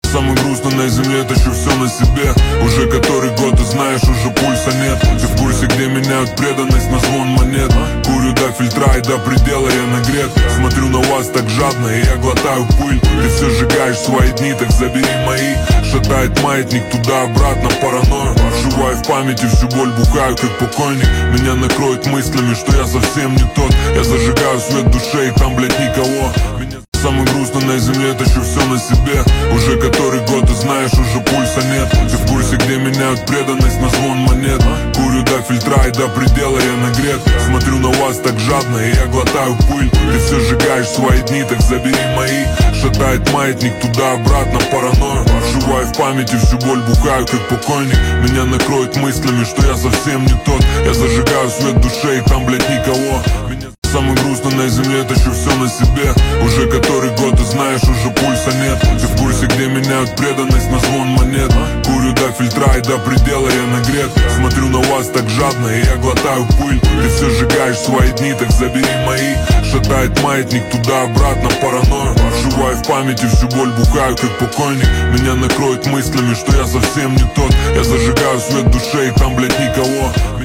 Самый грустный на земле, тащу все на себе. Уже который год, ты знаешь, уже пульса нет. Ты в курсе, где меняют преданность на звон монет? Курю до фильтра и до предела я нагрет. Смотрю на вас так жадно, и я глотаю пыль. Ты все сжигаешь свои дни, так забери мои. Шатает маятник туда-обратно, паранойя. Вживаю в памяти всю боль, бухаю как покойник. Меня накроет мыслями, что я совсем не тот. Я зажигаю свет в душе, и там, блядь, никого. Самый грустный на земле, тащу все на себе. Уже который год, ты знаешь, уже пульса нет. Ты в курсе, где меняют преданность на звон монет? Курю до фильтра и до предела я нагрет. Смотрю на вас так жадно, и я глотаю пыль. Ты все сжигаешь свои дни, так забери мои. Шатает маятник туда-обратно, паранойя. Вживаю в памяти всю боль, бухаю как покойник. Меня накроет мыслями, что я совсем не тот. Я зажигаю свет в душе, и там, блядь, никого. Самый грустный на земле, тащу все на себе. Уже который год, ты знаешь, уже пульса нет. Ты в курсе, где меняют преданность на звон монет? Курю до фильтра и до предела я нагрет. Смотрю на вас так жадно, и я глотаю пыль. Ты все сжигаешь свои дни, так забери мои. Шатает маятник туда-обратно, паранойя. Вживаю в памяти всю боль, бухаю как покойник. Меня накроет мыслями, что я совсем не тот. Я зажигаю свет в душе, и там, блядь, никого.